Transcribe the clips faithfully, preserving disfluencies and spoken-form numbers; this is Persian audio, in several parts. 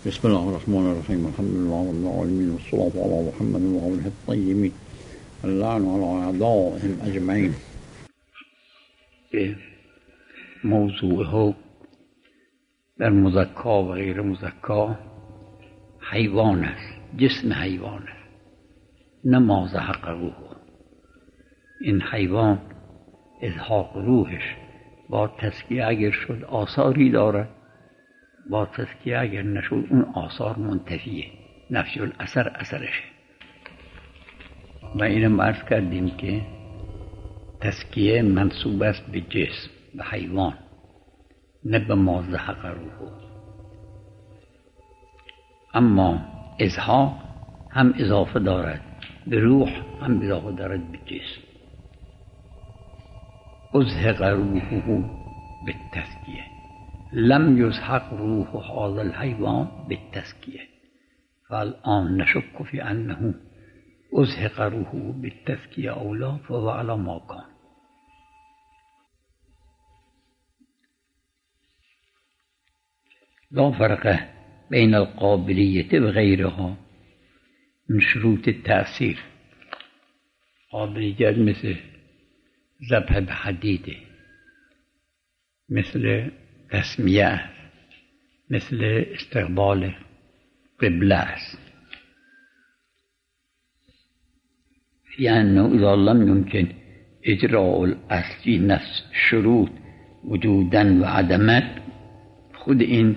بسم الله الرحمن الرحيم. الحمد لله رب العالمين، والصلاة على محمد وآله الطيبين، اللعن على أعدائهم أجمعين. موضوع ها در مزکا و غیر مزکا حیوان است، جسم حیوان است، نه ما زهق روح. این حیوان ازهاق روحش با تزکیه اگر شد آثاری داره، با تزکیه اگر نشد اون آثار منتفیه، نفی الاثر اثرشه. و اینم عرض کردیم که تزکیه منصوب است به جسم، به حیوان، نه به ما زهق روح. اما ازهاق هم اضافه دارد به روح، هم اضافه دارد به جسم. ازهق روحه بالتزکیه، لم یزهق روح هذا الحیوان بالتزکیه، فالآن نشک فی انه ازهق روحه بالتزکیه او لا، فهو علی ما کان. لا فرق بین القابلیت و غیرها من شروط التأثیر. قابلیت مثل ذبح به حدیده، مثل تسمیه است، مثل استقبال قبله است. یعنی اذا لم يمكن اجراء الاصلی نفس شروط وجودن و عدمت، خود این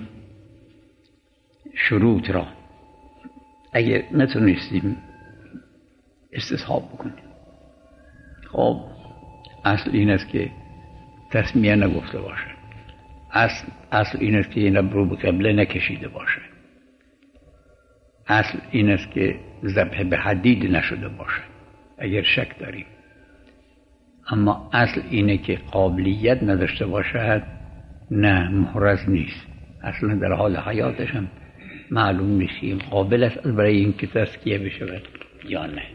شروط را اگر نتونستیم استصحاب بکنیم، خب اصل این است که تسمیه نگفته باشه، اصل, اصل این است که این رو به قبله نکشیده باشه، اصل این است که ذبح به حدید نشده باشه اگر شک داریم. اما اصل اینه که قابلیت نداشته باشد، نه محرز نیست، اصلا در حال حیاتش هم معلوم نیست قابل است برای این که تزکیه بشه یا نه.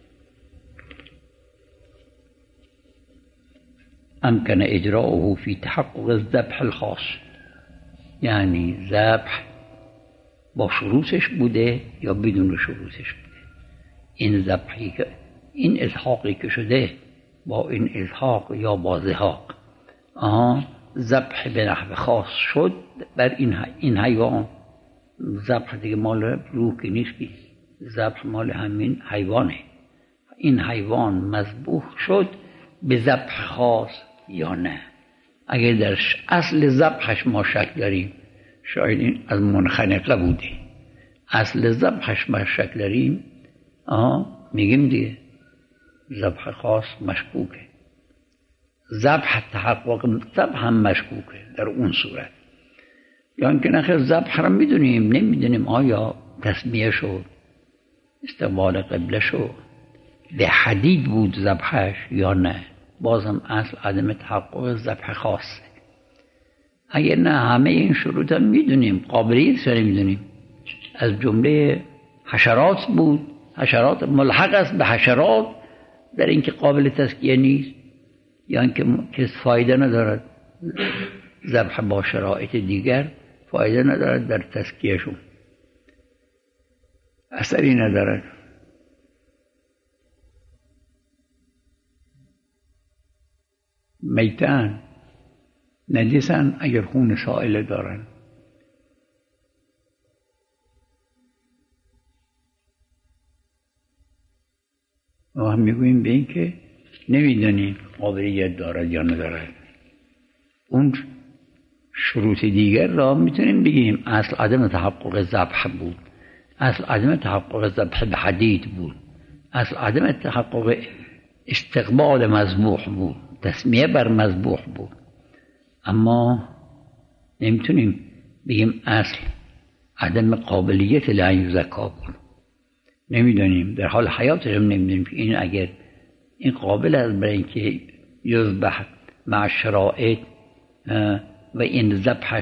امکن اجراؤه فی تحقق الذبح الخاص، یعنی ذبح با شروطش بوده یا بدون شروطش بوده. این ذبحی که این ازهاقی که شده با این ازهاق یا با زهاق، آها ذبح به نحو خاص شد بر این این حیوان. ذبح دیگه مال روح که نیست، ذبح مال همین حیوانه. این حیوان مذبوح شد به ذبح خاص یا نه. اگر در اصل ذبحش ما شک داریم، شاید این از منخنقه بوده، اصل ذبحش ما شک داریم، آه میگیم دیگه ذبح خاص مشکوکه. ذبح تحقق ذبح هم مشکوکه در اون صورت. یا اینکه نخیر ذبح را میدونیم، نمیدونیم آیا تسمیه شد، استقبال قبله شد، به حدید بود ذبحش یا نه. بازم اصل عدم تحقق ذبح خاصه. اگر نه همه این شروط هم میدونیم، قابلیت سر میدونیم، از جمله حشرات بود، حشرات ملحق است به حشرات در اینکه قابل تزکیه نیست، یا اینکه کس فایده ندارد ذبح با شرایط دیگر، فایده ندارد در تزکیهشون، اثری ندارد. میتن نجسن اگر خون سائل دارن. ما هم میگوییم به این که نمیدونیم قابلیت دارد یا ندارد. اون شروط دیگر را میتونیم بگیم اصل عدم تحقق ذبح بود، اصل عدم تحقق ذبح به حدید بود، اصل عدم تحقق استقبال مذبوح بود، تسمیه بر مذبوح بود. اما نمیتونیم بگیم اصل عدم قابلیت لعن یزکا بود. نمیدونیم، در حال حیاتش هم نمیدونیم که این اگر این قابل است برای اینکه یذبح مع شرائط و این ذبحش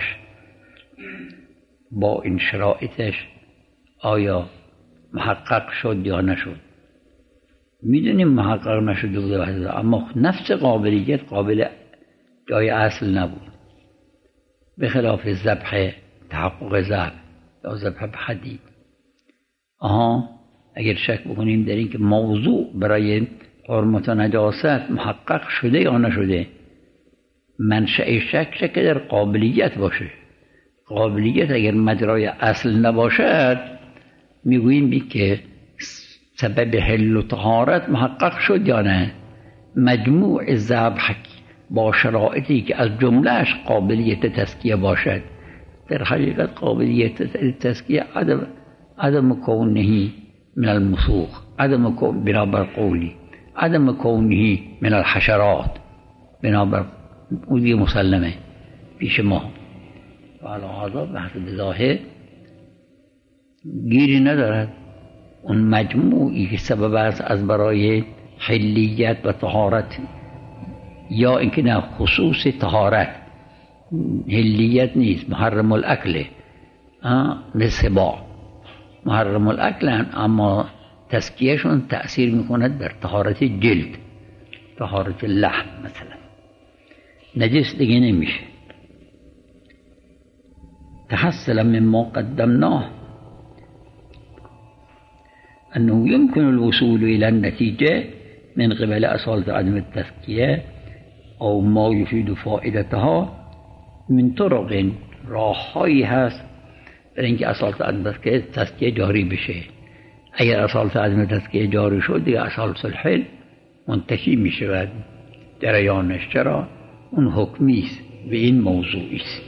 با این شرائطش آیا محقق شد یا نشد. میدونیم محقق نشده بوده، اما نفس قابلیت قابل جای اصل نبود، به خلاف ذبح تحقق ذبح یا ذبح حدید. آها اگر شک بکنیم در این که موضوع برای حرمت و نجاست محقق شده یا نشده، منشأ شک شک در قابلیت باشه. قابلیت اگر مجرای اصل نباشد میگوییم بی که سبب حل و طهارت محقق شد یا نه. مجموع ذبح با شرایطی که از جملهش قابلیت تزکیه باشد، در حقیقت قابلیت تزکیه عدم عدم کونه من المسوخ، عدم کون بنابر قولی، عدم کونه من الحشرات بنابر اودی مسلمه پیش ما. و علاوه بحث بظاهر گیری ندارد. اون مجموعی که سبب است از برای حلیت و طهارت، یا اینکه نه خصوص طهارت، حلیت نیست، محرم الاکل مثل با محرم الاکل، اما تزکیهشون تأثیر میکند بر طهارت جلد، طهارت لحم مثلا. نجس دیگه نمیشه. تحصل مما قدمناه أنه يمكن الوصول إلى النتيجة من قبل أصالة عدم التزكية أو ما يفيد فائدتها من طرق راههایی هست برای اینکه اصالت عدم تزکیه جاری بشه. اگر اصالت عدم تزکیه جاری شد دیگه اصالت الحل منتفی می شود. جریانش چرا؟ اون حکمی است و این موضوعی است.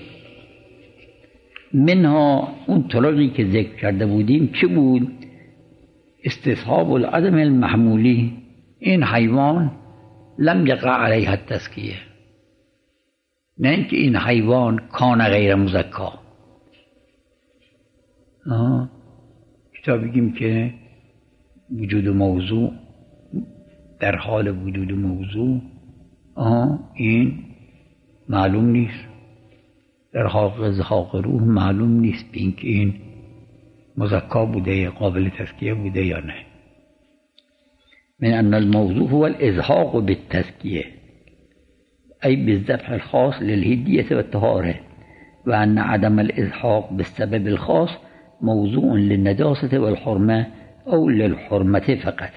منها اون طرقی که ذکر کرده بودیم چه بود؟ استصحاب العدم المحمولی، این حیوان لم یقع علیها التزکیه، نه اینکه این حیوان کان غیر مزکا. کتاب بگیم که وجود موضوع در حال وجود موضوع آه این معلوم نیست، در حال زهاق روح معلوم نیست بین که این مزکا بوده، قابل تزکیه بوده یا نه. من ان الموضوع هو الازهاق بالتزکیه ای بالذبح الخاص للهدیه والطهاره، و ان عدم الازهاق بالسبب الخاص موضوع للنجاسه والحرمه او للحرمه فقط.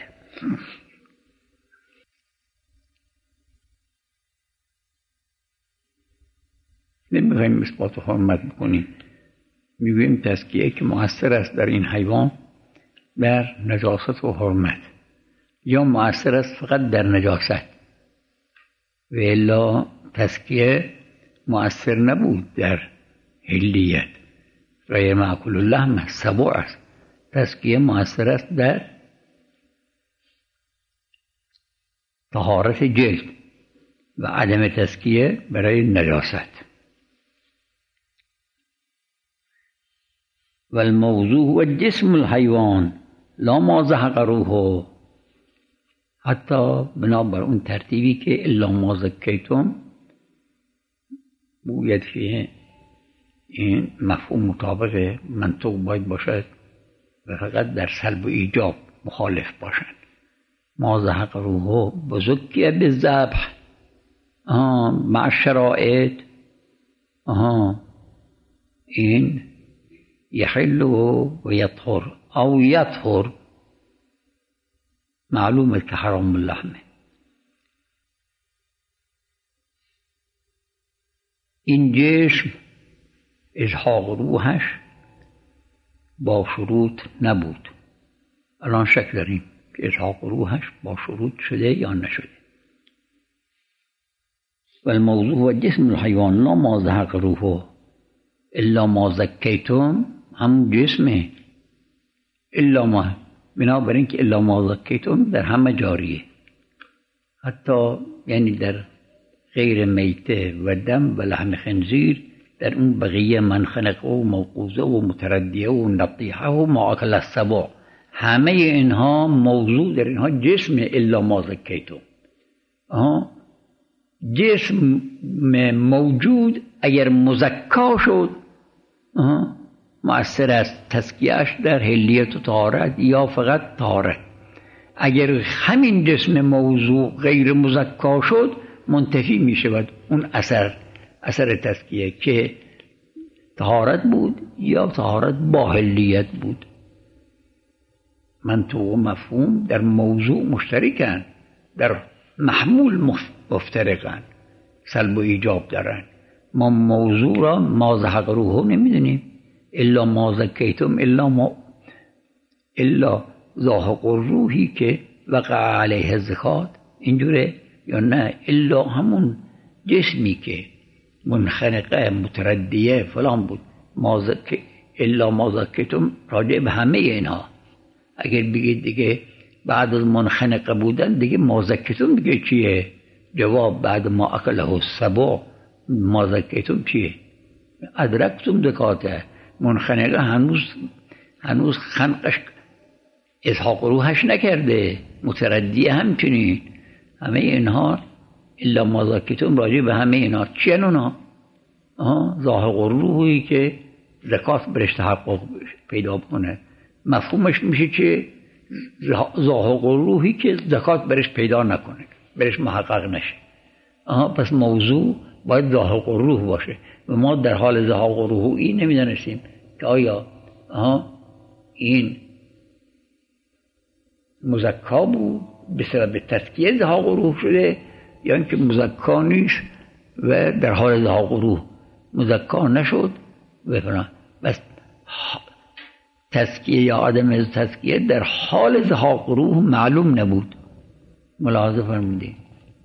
نمیخوایم اثبات حرمت بکنیم، میگوییم تزکیه که مؤثر است در این حیوان بر نجاست و حرمت، یا مؤثر است فقط در نجاست، و الا تزکیه مؤثر نبود در حلیت. غیر معکول اللحم سبع است، تزکیه مؤثر است در طهارت جلد و عدم تزکیه برای نجاست. والموضوع هو جسم الحيوان لا ما زهق روحه، حتی بنابر اون ترتیبی که الا ما زکیتم باید که این مفهوم مطابق منطق باید باشد و فقط در سلب و ایجاب مخالف باشد. ما زهق روحه بزکیه بالذبح مع شرائط، آها این یحل و یطهر او یطهر، معلومه که حرام اللحمه. این جسم ازهاق روحش با شروط نبود. الان شک داریم که ازهاق روحش با شروط شده یا نشده. والموضوع هو جسم الحيوان لا ما زهق روحه الا ما زکیتم، هم جسمه الا ما، بنابراین که الا ما زکیتم در همه جاریه، حتی یعنی در غیر میته و دم و لحم خنزیر، در اون بقیه منخنقه و موقوزه و متردیه و نطیحه و معاکل السبع، همه اینها موضوع در اینها جسم الا ما زکیتم. جسم موجود اگر مزکا شد مؤثر است تزکیه‌اش در حلیت و طهارت یا فقط طهارت. اگر همین جسم موضوع غیر مزکا شد منتفی می شود اون اثر اثر تزکیه که طهارت بود یا طهارت با حلیت بود. منطوق و مفهوم در موضوع مشترکن، در محمول مفترقن، سلب و ایجاب دارن. ما موضوع را ما زهق روحو نمیدونیم، الا ما زکیتم الا ما الا زاهق الروحی که وقع علیه الزکات اینجوره، یا نه الا همون جسمی که منخنقه متردیه فلان بود. ما زک الا ما زکیتم راجع به همه اینها. اگر بگید دیگه بعد از منخنقه بودن دیگه ما زکیتم دیگه چیه؟ جواب بعد ما اکله السبع ما زکیتم چیه؟ ادرکتم زکاته. منخنقه هنوز هنوز خنقش اسحاق روحش نکرده، متردیه همچنین. همه اینها الا ما زکیتم راجع به همه اینها چیه؟ اونا ظاهق الروحی که زکات برش تحقق پیدا کنه. مفهومش میشه که ظاهق الروحی که زکات برش پیدا نکنه، برش محقق نشه. آها پس موضوع باید ظاهق الروح باشه و ما در حال ظاهق الروحی نمیدانستیم که آیا آها این مزکا بود به سبب تزکیه ظاهق الروح شده یا اینکه مزکا نیست و در حال ظاهق الروح مزکا نشد و فلان. بس تزکیه یا عدم تزکیه در حال ظاهق الروح معلوم نبود. ملاحظه فرمودید.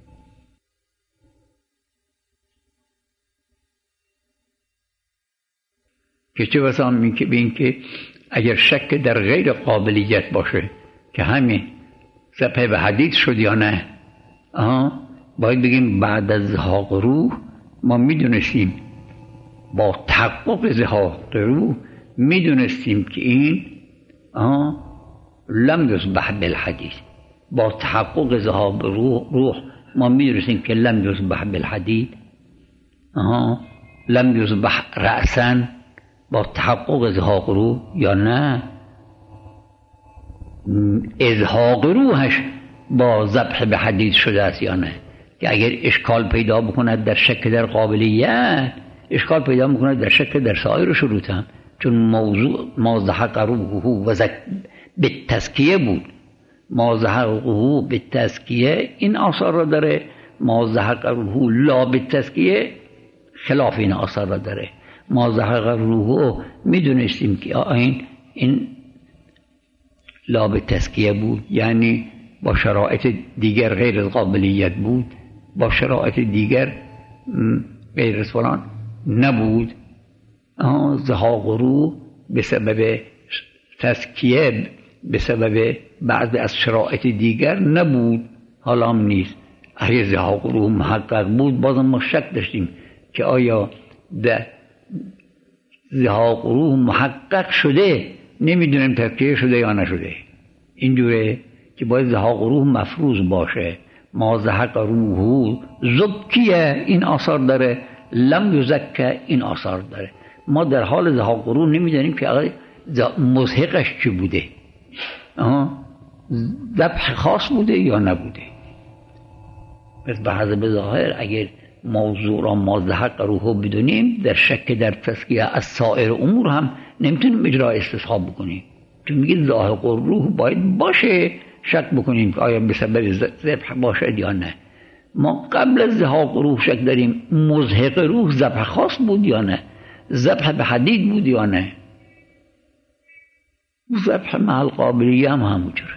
که چه بسا بین که اگر شک در غیر قابلیت باشه که همین ذبح به حدید شد یا نه، آها باید بگیم بعد از ظاهق روح ما میدونستیم با تحقق ظاهق روح میدونستیم که این آها لم یذبح بالحدید. با تحقق ظاهق روح, روح ما میدونستیم که لم یذبح بالحدید. آها لم یذبح رأسا با تحقق ظاهق روح یا نه؟ ازهاق روحش با ذبح به حدید شده است یا نه؟ که اگر اشکال پیدا بکند در شک در قابلیت، اشکال پیدا بکند در شک در سایر شروط هم، چون موضوع ما زهق روحه و زک به تزکیه بود. ما زهقه به تزکیه این آثار را داره، ما زهق روحه لا به تزکیه خلاف این آثار را داره. ما زهق روحه میدونستیم که این این لا به تزکیه بود، یعنی با شرایط دیگر غیر قابلیت بود، با شرایط دیگر غیر فلان نبود. ظاهق روح به سبب تزکیه به سبب بعض از شرایط دیگر نبود، حالا هم نیست. اگه ظاهق روح محقق بود بازم ما شک داشتیم که آیا ده ظاهق روح محقق شده، نمیدونیم تزکیه شده یا نشده. اینجوره که باید ظاهق روح مفروض باشه. ما زهق روحه زکیه این آثار داره، لم یزکه این آثار داره. ما در حال ظاهق روح نمیدونیم که آقای مزهقش چی بوده، ذبح خاص بوده یا نبوده. پس به حسب ظاهر اگر موضوع را ما زهق روحه بدونیم، در شک در تزکیه از سایر امور هم نمیتونیم اجرای استصحاب بکنیم، چون میگه ظاهق روح باید باشه، شک بکنیم که آیا به سبب ذبح باشه یا نه. ما قبل از ظاهق روح شک داریم مزهق روح ذبح خاص بود یا نه، ذبح به حدید بود یا نه. ذبح مع القابلیه هم همونجوره.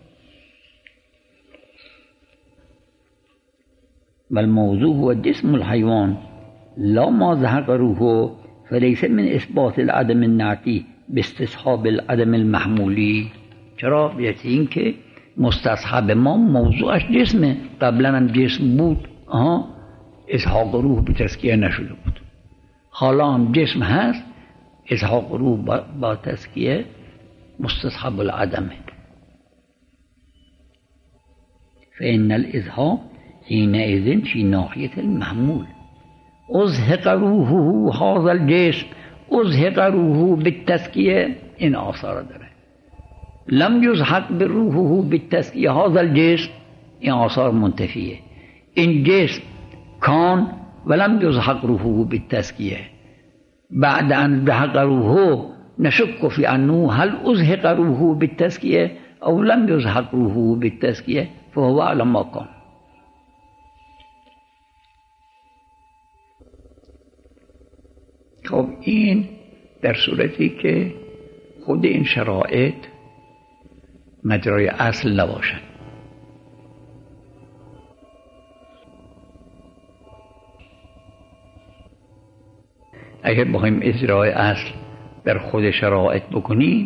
والموضوع هو جسم الحيوان لا ما زهق روحه فليس من اثبات العدم النعتی باستصحاب العدم المحمولی. چرا؟ بیاتی این که مستصحب ما موضوعش جسمه، قبلا هم جسم بود، آها اسحاق روح به تزکیه نشده بود، حالا هم جسم هست، اسحاق روح با, با تزکیه مستصحب العدمه. فإن الإزهاق حينئذ في ناحية المحمول. أزهق روحه هذا الجسم، أزهق روحه بالتزكية إن آثار داره. لم يزهق بروحه بالتزكية هذا الجسم إن آثار منتفية. إن جسم كان ولم يزهق روحه بالتزكية بعد ان ذهق روحه نشك في انه هل ازهق روحه بالتزكیه او لم یزهق روحه بالتزکیه فهو اعلم ما کان. خب این در صورتی که خود این شرایط مجرای اصل نباشند. اگر بخوایم اجرای اصل در خود شرایط بکنیم،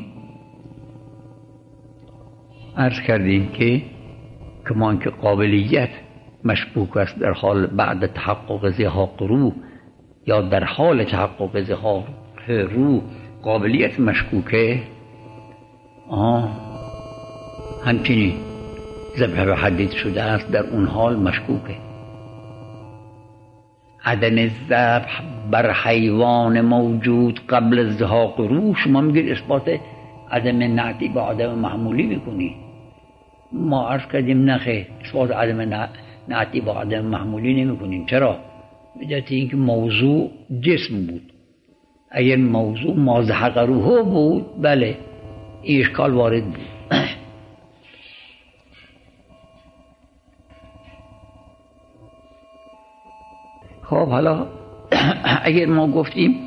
عرض کردیم که کمان که قابلیت مشکوک است در حال بعد تحقق زهاق روح یا در حال تحقق زهاق روح قابلیت مشکوکه، آه همچنین ذبح به حدید شده است در اون حال مشکوکه. عدم الذبح بر حیوان موجود قبل زهاق روح، شما میگید اثبات عدم نعتی با عدم معمولی میکنی. ما عرض کردیم نخیر، اثبات عدم نعتی با عدم معمولی نمیکنیم. چرا؟ بجهت اینکه موضوع جسم بود. اگر موضوع ما زهق روحه بود بله این اشکال وارد بود. خب حالا اگر ما گفتیم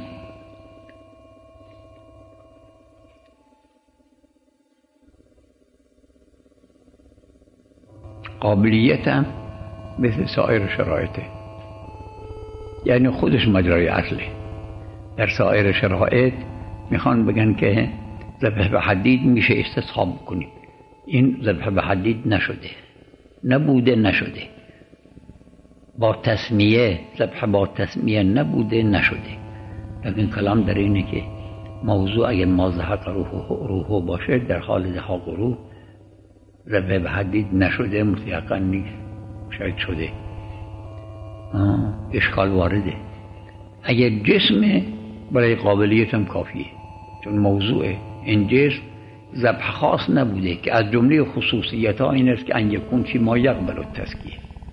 قابلیتم مثل سایر شرایطه، یعنی خودش مجرای اصله. در سایر شرایط میخوان بگن که ذبح به حدید میشه استصحاب کنیم. این ذبح به حدید نشده، نبوده نشده. با تسمیه ذبح با تسمیه نبوده نشده. لیکن کلام در اینه که موضوع اگر ما زهق روحو باشه در حال زهاق روح ذبح به حدید نشده، متیقن نیست، شاید شده. آه. اشکال وارده. اگر جسم برای قابلیت هم کافیه، چون موضوع این جسم ذبح خاص نبوده که از جمله خصوصیت ها این است که ان یکون فی ما یقبل التزکیه.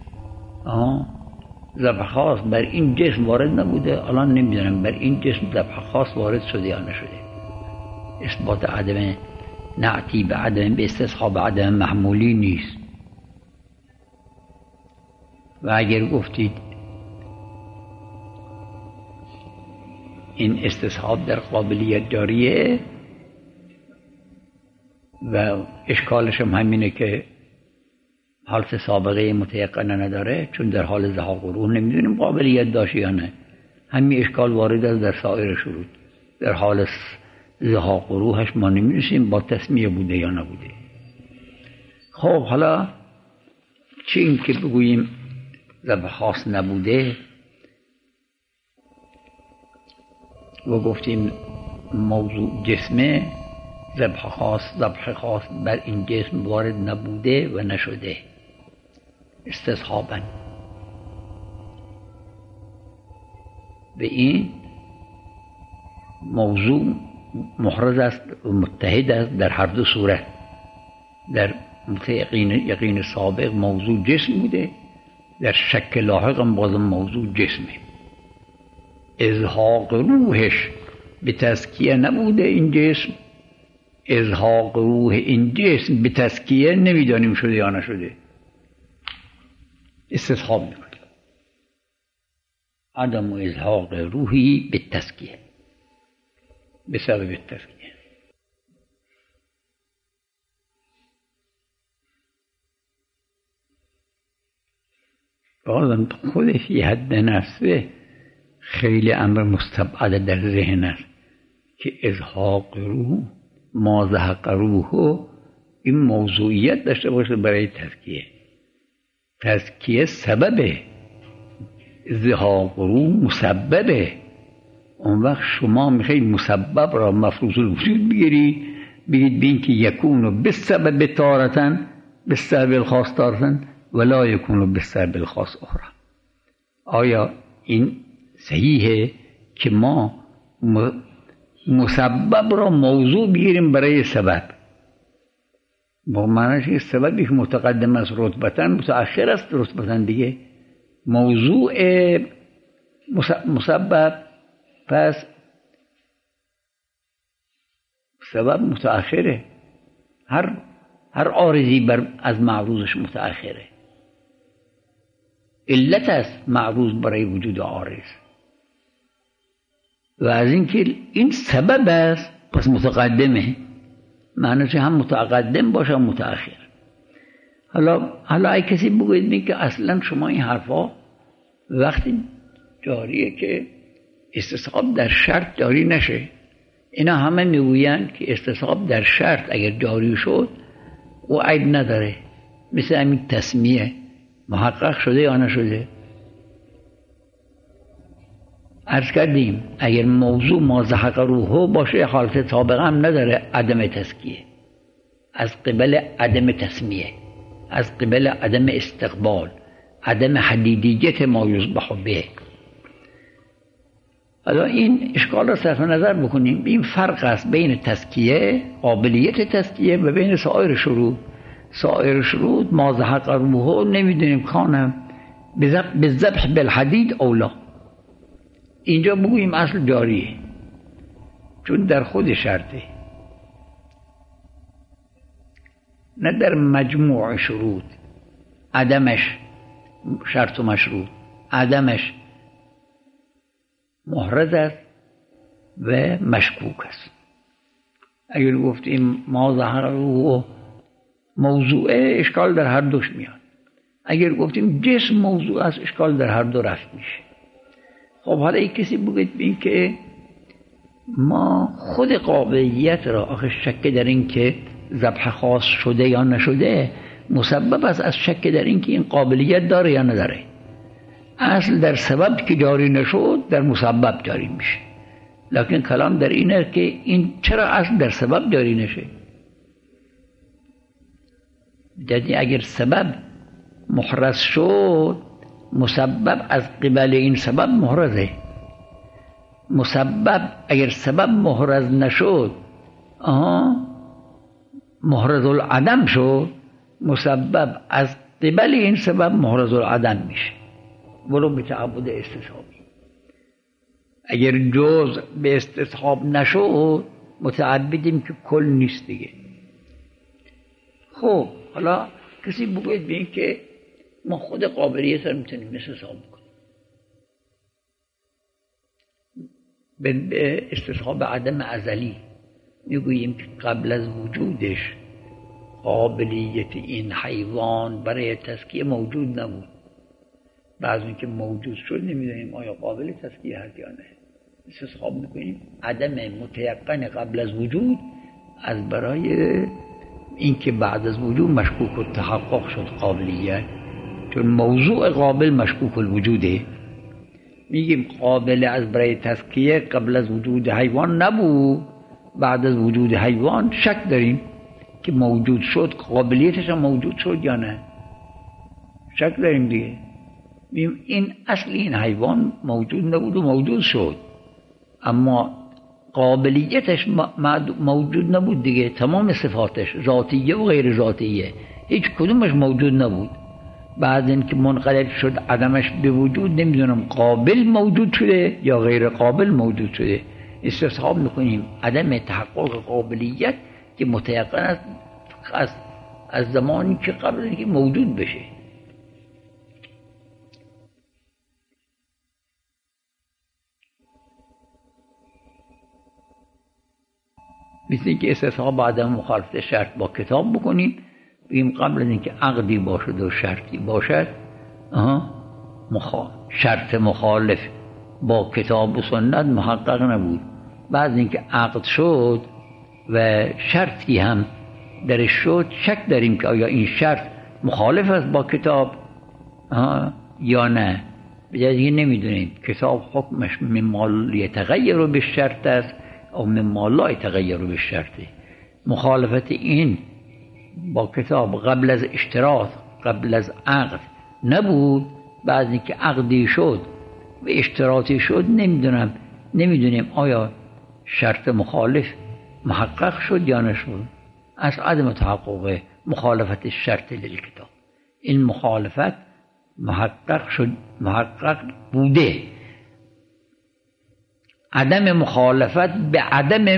ذبح خاص بر این جسم وارد نبوده. الان نمیدونم بر این جسم ذبح خاص وارد شده یا نشده. اثبات عدم نعتی به عدم به استصحاب عدم محمولی نیست. و اگر گفتید این استصحاب در قابلیت جاریه و اشکالش هم همینه که حالت سابقه متیقنه نداره، چون در حال زهاق روح نمیدونیم قابلیت داشت یا نه. همین اشکال وارد است در سایر شروط. در حال زهاق روحش ما نمیدونیم با تسمیه بوده یا نبوده. خب حالا چه این که بگوییم ذبح خاص نبوده و گفتیم موضوع جسمه، ذبح خاص ذبح خاص بر این جسم وارد نبوده و نشده استصحاباً. به این موضوع محرز است و متحد است در هر دو صورت. در یقین یقین سابق موضوع جسم بوده، در شک لاحق هم بازم موضوع جسمه. ازهاق روحش به تزکیه نبوده این جسم، ازهاق روح این جسم به تزکیه نمیدانیم شده یا نشده. استصحاب میکنیم عدم ازهاق روحی به تزکیه به سبب تزکیه. بازم خود فی حد نفسه خیلی امر مستبعد در ذهن است که ازهاق روح ما زهق روحو این موضوعیت داشته باشه برای تزکیه. تزکیه سببه، زهاق روح مسببه. اون وقت شما میخواید مسبب را مفروض الوجود بگیری، بگید بین که یکونو بسبب تارتن بسبب الخاص تارتن ولا یکونو بسبب الخاص اخرى. آیا این صحیحه که ما مسبب را موضوع بگیریم برای سبب؟ با معنیش که سببی که متقدم است رتبتاً متأخر است رتبتاً دیگه. موضوع مسبب پس سبب متأخره، هر هر عارضی بر از معروضش متأخره. علت است معروض برای وجود عارض، و از اینکه این سبب است پس متقدمه، معنیش هم متقدم باشه هم متأخر. حالا حالا ای کسی بگوید می که اصلا شما این حرفا وقتی جاریه که استصحاب در شرط جاری نشه. اینا همه میگویند که استصحاب در شرط اگر جاری شد او عیب نداره، مثل همین تسمیه محقق شده یا نشده. عرض کردیم اگر موضوع ما زحق روحو باشه حالت سابقه هم نداره، عدم تزکیه از قبل عدم تسمیه، از قبل عدم استقبال، عدم حدیدیت ما یصبح به. حالا این اشکال را صرف نظر بکنیم. این فرق است بین تزکیه، قابلیت تزکیه، و بین سایر شروط. سایر شروط ما زحق روحو نمیدونیم کانم به ذبح بالحدید اولا. اینجا بگوییم اصل جاریه چون در خود شرطه، نه در مجموع شروط. عدمش شرط و مشروط، عدمش محرز است و مشکوک است. اگر گفتیم ما ظهر روح موضوعه اشکال در هر دوش میاد، اگر گفتیم جسم موضوع است اشکال در هر دو رفت میشه. خب حالا یک کسی بگید این که ما خود قابلیت را آخه شک در این که ذبح خاص شده یا نشده مسبب است از شک در این که این قابلیت داره یا نداره. اصل در سبب که جاری نشد در مسبب جاری میشه، لکن کلام در اینه که این چرا اصل در سبب جاری نشه. یعنی اگر سبب محرز شد مسبب از قبل این سبب محرزه. مسبب اگر سبب محرز نشد آها محرز العدم شد، مسبب از قبل این سبب محرز العدم میشه. برو به تعبد استصحابی. اگر جز به استصحاب نشد متعبدیم که کل نیست دیگه. خب حالا کسی بگوید به این که ما خود قابلیت رو میتونیم استصحاب کنیم به استصحاب عدم ازلی. میگوییم که قبل از وجودش قابلیت این حیوان برای تزکیه موجود نبود، بعد از اینکه موجود شد نمیدونیم آیا قابل تزکیه هست یا نه. استصحاب میکنیم عدم متیقن قبل از وجود از برای اینکه بعد از وجود مشکوک التحقق شد قابلیت، چون موضوع قابل مشکوک الوجوده. میگیم قابل از برای تزکیه قبل از وجود حیوان نبود، بعد از وجود حیوان شک داریم که موجود شد قابلیتش هم موجود شد یا نه، شک داریم دیگه. میگیم این اصل این حیوان موجود نبود و موجود شد، اما قابلیتش موجود نبود دیگه. تمام صفاتش ذاتیه و غیر ذاتیه هیچ کدومش موجود نبود. بعد اینکه منقلب شد عدمش به وجود نمیدونم قابل موجود شده یا غیر قابل موجود شده. استصحاب میکنیم عدم تحقق قابلیت که متیقن است از از زمانی که قبل اینکه موجود بشه. مثل اینکه استصحاب عدم مخالفت شرط با کتاب بکنیم، بگیم قبل از اینکه عقدی باشد و شرطی باشد مخال... شرط مخالف با کتاب و سنت محقق نبود. بعد اینکه عقد شد و شرطی هم درش شد شک داریم که آیا این شرط مخالف است با کتاب یا نه. بجای دیگه نمیدونیم کتاب حکمش مما یتغیر بالشرط است او مما لا یتغیر بالشرط. مخالفت این با کتاب قبل از اشتراط قبل از عقد نبود، بعد اینکه عقدی شد و اشتراطی شد نمیدونم نمیدونیم آیا شرط مخالف محقق شد یا نشد. از عدم تحقق مخالفت شرط للکتاب این مخالفت محقق شد، محقق بوده. عدم مخالفت به عدم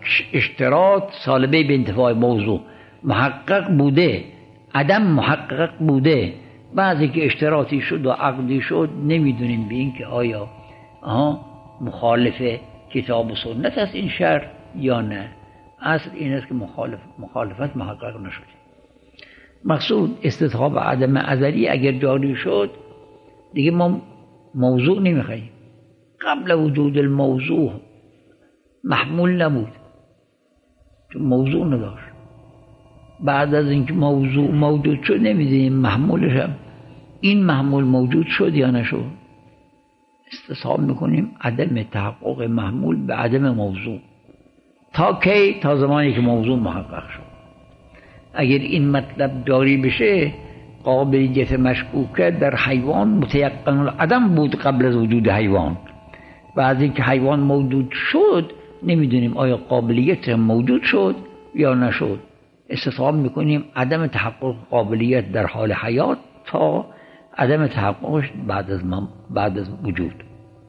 اشتراط سالبه به انتفاع موضوع محقق بوده، عدم محقق بوده. بعضی که اشتراطی شد و عقدی شد نمیدونیم به این که آیا آها مخالف کتاب و سنت است این شرط یا نه. اصل این است که مخالف مخالفت محقق نشد. مقصود استصحاب عدم ازلی اگر جاری شد دیگه ما موضوع نمیخواهیم. قبل وجود الموضوع محمول نبود چون موضوع نداشت. بعد از اینکه موضوع موجود شد نمیدونیم محمولش هم این محمول موجود شد یا نشد. استصحاب میکنیم عدم تحقق محمول به عدم موضوع. تا کی؟ تا زمانی که موضوع محقق شد. اگر این مطلب جاری بشه قابلیت مشکوکه در حیوان متیقن العدم بود قبل از وجود حیوان. بعد اینکه حیوان موجود شد نمیدونیم آیا قابلیت موجود شد یا نشد. استصحاب میکنیم عدم تحقق قابلیت در حال حیات تا عدم تحققش بعد از بعد از وجود.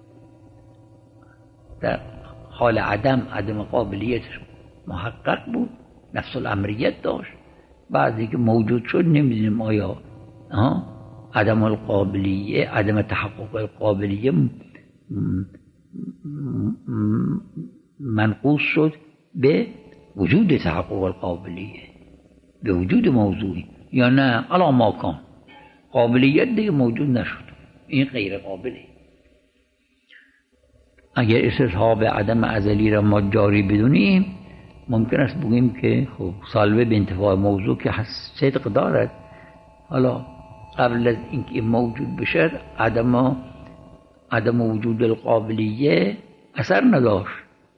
در حال عدم عدم قابلیتش محقق بود، نفس الامریت داشت. بعدی که موجود شد نمیدونیم آیا ها عدم القابلیه عدم تحقق القابلیه منقوص شد به وجود تحقق القابلیه، به وجود موضوعی یا نه علا ما کان قابلیت دیگه موجود نشد. این غیر قابله. اگر استصحاب عدم ازلی را ما جاری بدونیم ممکن است بگیم که خب سالبه به انتفاع موضوع که صدق دارد. حالا قبل از اینکه این موجود بشه عدم عدم وجود القابلیه اثر نداشت.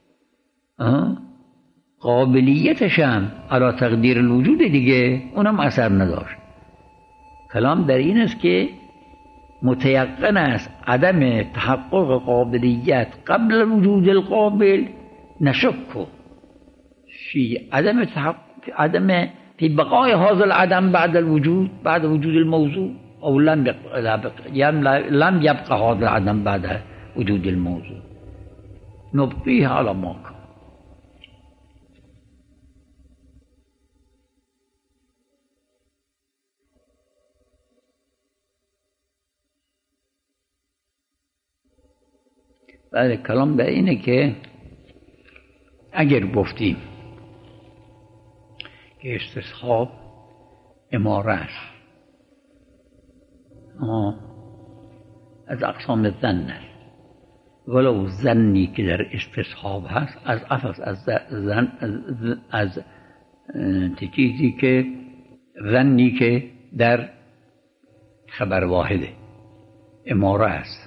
قابلیتش هم علی تقدیر الوجود دیگه اونم اثر نداشت. کلام در این است که متیقن است عدم تحقق قابلیت قبل وجود القابل نشک فی عدم تحقق عدم فی بقای هذا العدم بعد الوجود بعد وجود الموضوع او لم يبقى لم يبقى هذا العدم بعد وجود الموضوع نبقيه على ما كان. بعد کلام به اینه که اگر گفتیم که استصحاب اماره است از اقسام زن است، ولو زنی که در استصحاب هست از افس از زن از, از چیزی که زنی که در خبر واحده اماره است.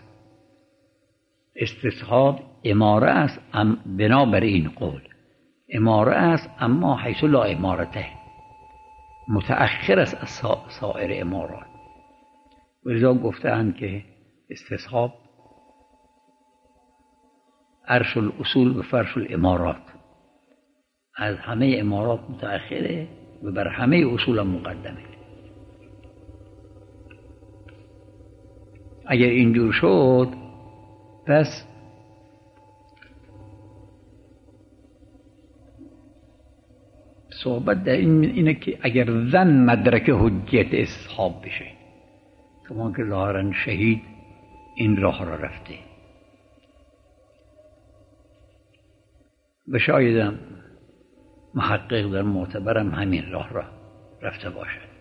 استصحاب اماره است ام بنابر این قول اماره است اما حیث لا امارته متأخر است از سایر امارات. ولذا گفتند که استصحاب عرش الاصول و فرش الامارات، از همه امارات متأخره و بر همه اصول مقدمه. اگر اینجور شد پس صحبت در این اینه که اگر زن مدرک حجیت استصحاب بشه، کما که ظاهرا شهید این راه را رفته و شایدم محقق در معتبرم همین راه را رفته باشد.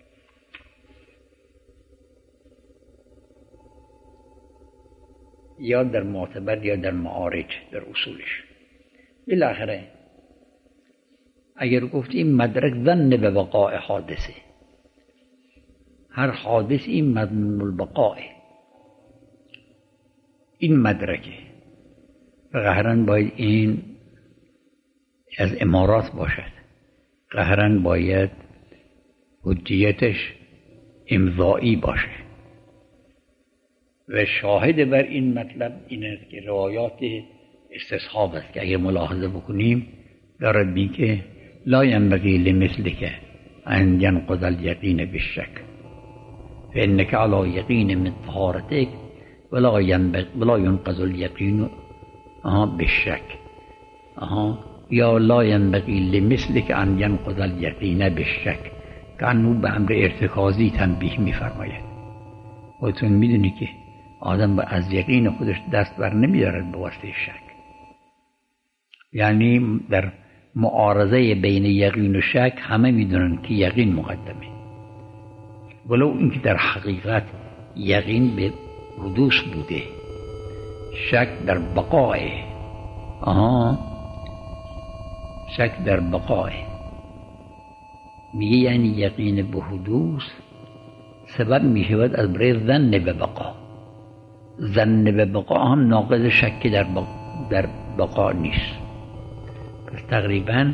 یا در معتبر یا در معارج در اصولش. بالاخره اگر گفتیم مدرک ظن به بقاء حادثه، هر حادثی مضمون البقاء، این مدرکه و قهرن باید این از امارات باشد، قهرن باید حجیتش امضایی باشه و شاهد بر این مطلب این است که روایات استصحاب است که اگر ملاحظه بکنیم دارد بین که لا ینبغی لمثلک ان ینقض الیقین بالشک فانک علی یقین من طهارتک ولا ینبغی ولا ینقض الیقین بالشک. آها یا لا ینبغی لمثلک ان ینقض الیقین بالشک، که انو به امر ارتکازی تنبیه میفرماید. خودتون میدونی که آدم از یقین خودش دست بر نمیدارد به واسطه شک. یعنی در معارضه بین یقین و شک همه میدونن که یقین مقدمه، ولو اینکه در حقیقت یقین به حدوث بوده، شک در بقاه. آها، شک در بقاه. میگه یعنی یقین به حدوث سبب میشود از برای ظن به بقا. ظن به بقا هم ناقض شک در بقا, در بقا نیست. پس تقریبا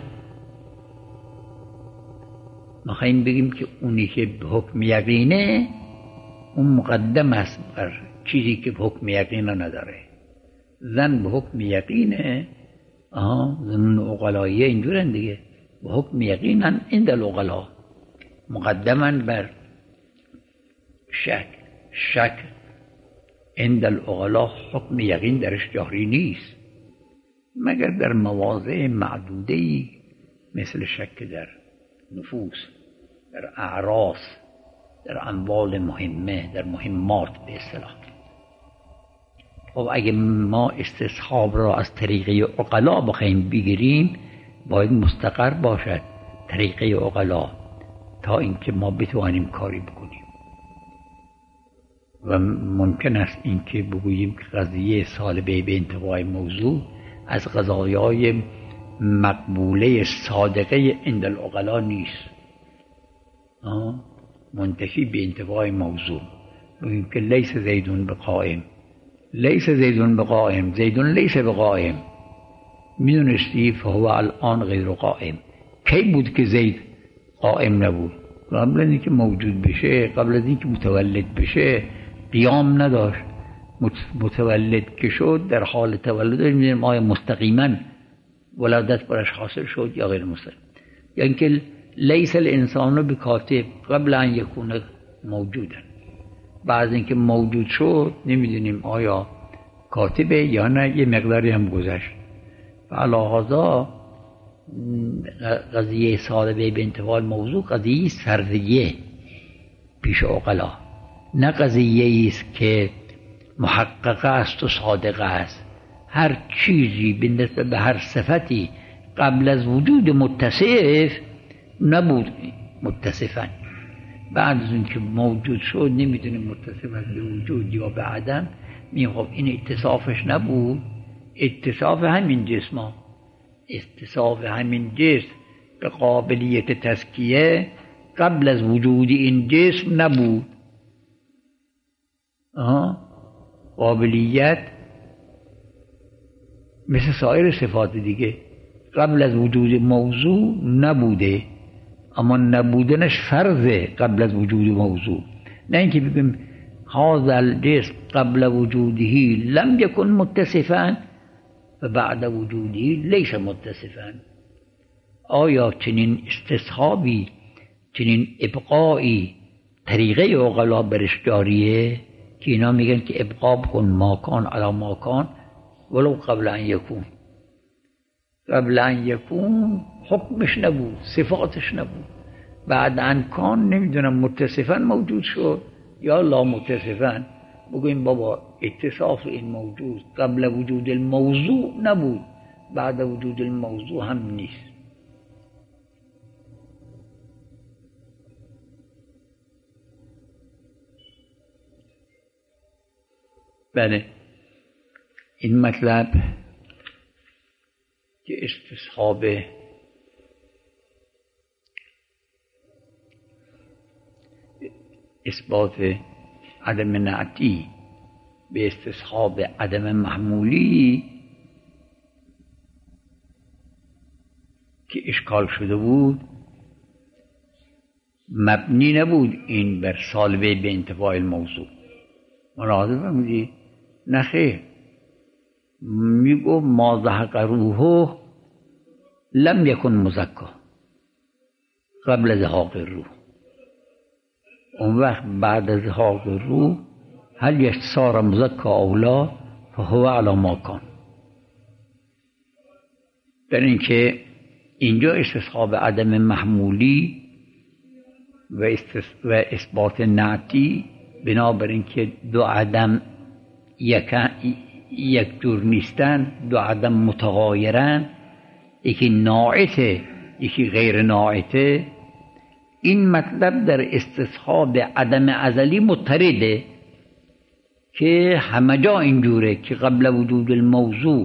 ما خواهیم بگیم که اونی که به حکم یقینه اون مقدم است بر چیزی که به حکم یقین نداره. ظن به حکم یقینه. آها، ظن عقلاییه اینجورن دیگه، به حکم یقینن عند العقلا، مقدمن بر شک. شک عند العقلا حکم یقین درش جاری نیست مگر در مواضع معدوده‌ای مثل شک در نفوس، در اعراس، در اموال مهمه، در مهمات به اصطلاح. خب اگه ما استصحاب را از طریقه عقلا بخوایم بگیریم باید مستقر باشد طریقه عقلا تا اینکه ما بتوانیم کاری بکنیم. و ممکن است اینکه بگوییم که قضیه سالبه به انتفاع موضوع از قضایای مقبوله صادقه عند العقلا نیست، منتفی به انتفاع موضوع. بگوییم که لیس زیدون بقائم، لیس زیدون بقائم، زیدون لیس بقائم. میدونستی فهو الان غیر قائم. کی بود که زید قائم نبود؟ قبل از اینکه موجود بشه، قبل از اینکه متولد بشه قیام نداشت. متولد که شد در حال تولد میدونیم آیا مستقیما ولادت برش حاصل شد یا غیر مستقیم. یا اینکه لیس الانسان بکاتب قبل ان یکون موجودا، بعد اینکه موجود شد نمیدونیم آیا کاتبه یا نه، یه مقداری هم گذشت. فعلاهذا قضیه صالبه به انتفاع موضوع قضیه سرزیه پیش عقلا، نه قضیه است که محققه است و صادقه است. هر چیزی بالنسبه به هر صفتی قبل از وجود متصف نبود متصفا، بعد از اون که موجود شد نمیدونیم متصف از به وجود یا به عدم. میگم خب این اتصافش نبود، اتصاف همین جسم ها، اتصاف همین جسم به قابلیت تزکیه قبل از وجود این جسم نبود. آه. قابلیت مثل سایر صفات دیگه قبل از وجود موضوع نبوده، اما نبودنش فرضه قبل از وجود موضوع. نه اینکه بگیم هذا الجسم قبل وجوده لم يكن متصفا و بعد وجوده لیس متصفا. آیا چنین استصحابی، چنین ابقایی طریقه عقلا برش جاریه که اینا میگن که ابقا بکن ماکان علی ماکان ولو قبل ان یکون. قبل ان یکون حکمش نبود، صفاتش نبود، بعد ان کان نمیدونم متصفا موجود شد یا لا متصفا. بگویم بابا اتصاف این موجود قبل وجود الموضوع نبود، بعد وجود الموضوع هم نیست. بله، این مطلب که استصحاب اثبات عدم نعتی به استصحاب عدم محمولی که اشکال شده بود مبنی نبود این بر سالبه به انتفاع الموضوع. ملاحظه فرمودید؟ نه خیر، میگو ما ضحک روحه لم یکن مزکا قبل ذهاق روح. اون وقت بعد از ذهاق روح هل یصار مزکا اولا فهو علی ما کان. در اینکه اینجا استصحاب عدم محمولی و, و اثبات نعتی، بنابر اینکه دو عدم یک یک جور نیستن، دو عدم متغایرن، یکی ناعته یکی غیر ناعته. این مطلب در استصحاب عدم ازلی مضطرده که همه جا اینجوره که قبل وجود الموضوع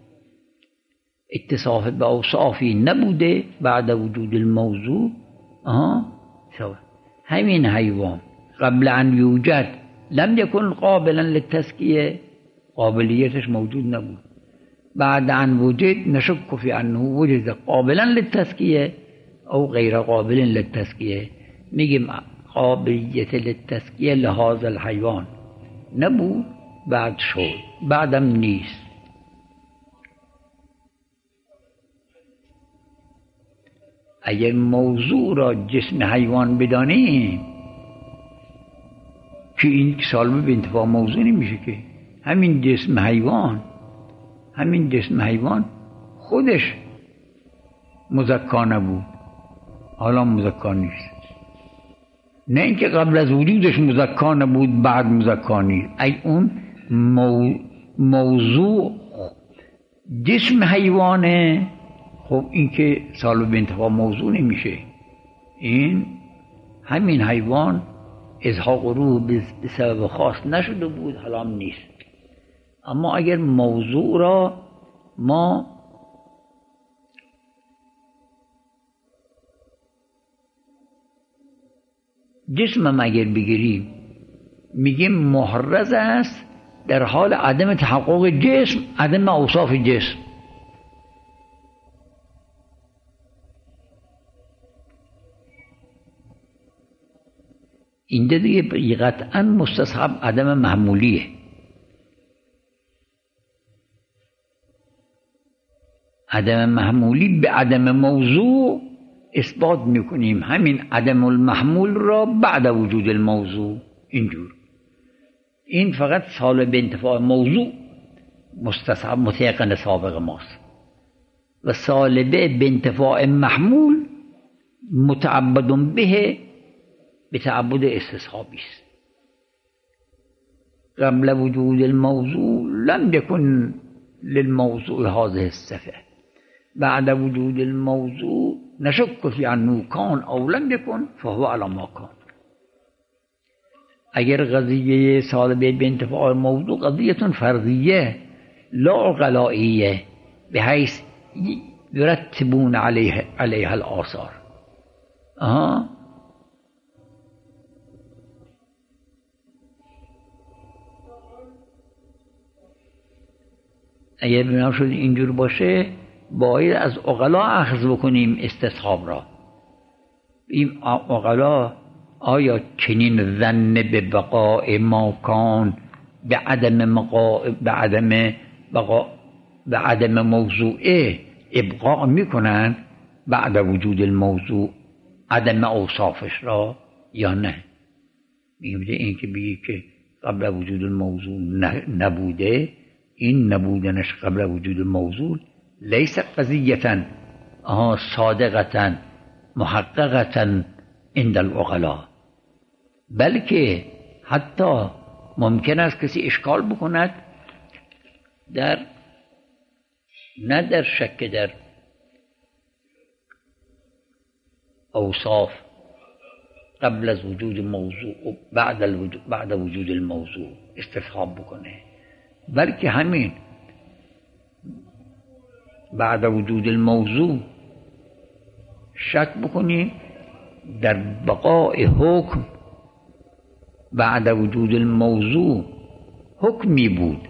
اتصاف به اوصافی نبوده، بعد وجود الموضوع آها سوا. همین حیوان قبل ان یوجد لم یکن قابلا للتزکیه، قابلیتش موجود نبود، بعد ان وجد نشک فی انه وجد قابلا للتزکیه او غیر قابل للتزکیه. میگیم قابلیت للتزکیه لحاظ الحیوان نبود، بعد شد، بعدم نیست. اگر موضوع را جسم حیوان بدانیم که این سالمه به انتفاع موضوع نمیشه، که همین جسم حیوان همین جسم حیوان خودش مزکا نبود، حالا مزکا نیست. نه اینکه قبل از وجودش مزکا نبود بعد مزکا نیست. ای اون مو... موضوع جسم حیوانه، خب این که سالو به انتفاع موضوع نمیشه. این همین حیوان ازهاق روح به سبب خاص نشده بود، حالا هم نیست. اما اگر موضوع را ما جسم اگر بگیریم میگیم محرز است در حال عدم تحقق جسم، عدم اوصاف جسم. این دیگه قطعا مستصحب عدم محمولیه. عدم محمولی به عدم موضوع اثبات میکنیم، همین عدم المحمول را بعد وجود الموضوع. اینجور این فقط سالب انتفاع موضوع مستصحب متيقن سابق ماست، و سالبه به انتفاع محمول متعبد به به تعبد استصحابی است. قبل وجود الموضوع لم يكن للموضوع هذه الصفة، بعد وجود الموضوع نشك في أنه كان أو لم يكن فهو على ما كان. اگر قضیه سالبه به انتفاع موضوع قضیه فرضیه لا غلائیه بحيث يرتبون عليه عليها الآثار. آها اگر بنا شد اینجور باشه باید از عقلا اخذ بکنیم استصحاب را. این عقلا آیا چنین ظن به بقاء ما کان به عدم مقا به عدم بقا به عدم موضوعه ابقاء میکنند بعد وجود الموضوع عدم اوصافش را یا نه؟ میگه این که بگی که قبل وجود الموضوع نبوده، این نبودنش قبل وجود الموضوع لیس قضیتا آها صادقتا محققتا عند العقلاء، بلکه حتی ممکن است کسی اشکال بکند در نه در شک در اوصاف قبل از وجود موضوع و بعد الوجود بعد وجود الموضوع استصحاب بکنه، بلکه همین بعد وجود الموضوع شک بکنیم در بقاء حکم بعد وجود الموضوع حکمی بود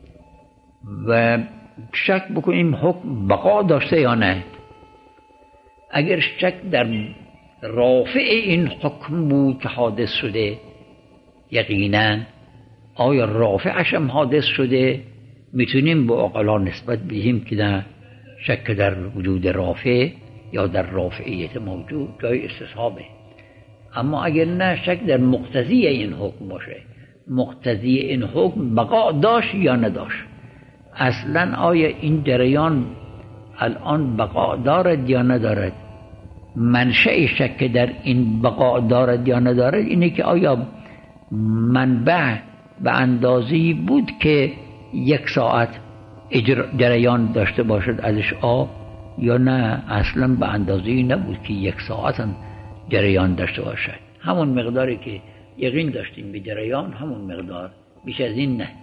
و شک بکنیم حکم بقا داشته یا نه. اگر شک در رافع این حکم بود که حادث شده، یقینا آیا رافعش هم حادث شده، میتونیم با عقلا نسبت بدهیم که نه شک در وجود رافع یا در رافعیت موجود جای استصحابه. اما اگر نه شک در مقتضی این حکم باشه، مقتضی این حکم بقا داشت یا نداشت، اصلا آیا این جریان الان بقا دارد یا ندارد. منشأ شک در این بقا دارد یا ندارد اینه که آیا منبع به اندازه‌ای بود که یک ساعت جریان داشته باشد ازش آب، یا نه اصلا به اندازه‌ای نبود که یک ساعت هم جریان داشته باشد. همون مقداری که یقین داشتیم به جریان همون مقدار، بیش از این نه.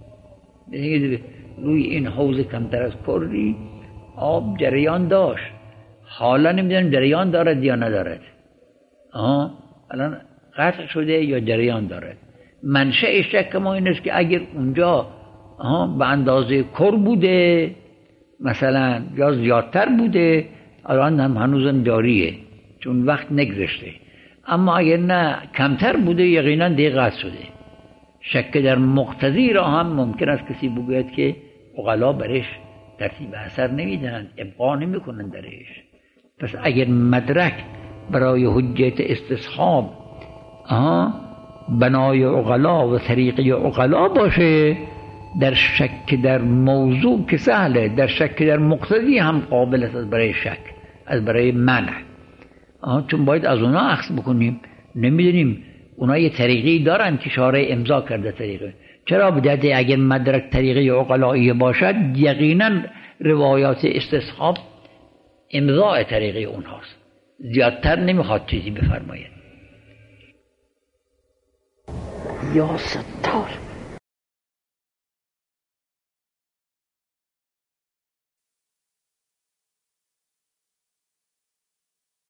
روی این حوض کمتر از کری آب جریان داشت، حالا نمیدونم جریان دارد یا ندارد. آه الان قطع شده یا جریان دارد. منشأ شک ما این است که اگر اونجا آه به اندازه کر بوده مثلا یا زیادتر بوده، الان هم هنوزم جاریه چون وقت نگذشته. اما اگر نه کمتر بوده یقینا دیگه قطع شده. شک در مقتضی را هم ممکن است کسی بگوید که عقلا برش ترتیب اثر نمیدهند، ابقا نمیکنن درش. پس اگر مدرک برای حجت استصحاب بنای عقلا و طریقه عقلا باشه، در شک در موضوع که سهله، در شک در مقتضی هم قابل است از برای شک، از برای منع. چون باید از اونا اخذ بکنیم. نمیدونیم اونا یه طریقی دارن که شارع امضا کرده طریقه. چرا بدهده اگر مدرک طریقه عقلایی باشد یقینا روایات استصحاب امضاء طریقه اونهاست، زیادتر نمیخواد چیزی بفرماید. یا ستار.